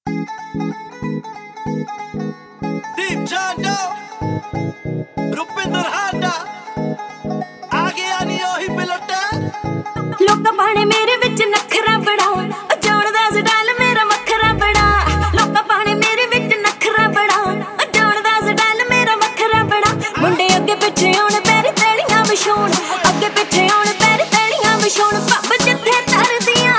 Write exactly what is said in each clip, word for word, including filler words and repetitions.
Deep John Doe, Rupinder Handa, आगे आनी ओही पिलटा। लोका पाने मेरे विच नखरा बड़ा, जाणदा स्टाइल मेरा वखरा बड़ा। लोका पाने मेरे विच नखरा बड़ा, जाणदा स्टाइल मेरा वखरा बड़ा। मुंडे अगे पिछे आउण पैर तैलियां विछाउण, अगे पिछे आउण पैर तैलियां विछाउण। पब जिथे तरदियां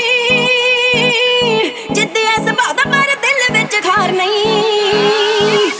जिद्दी ऐ सुभाऽ दा पर दिल विच खार नहीं।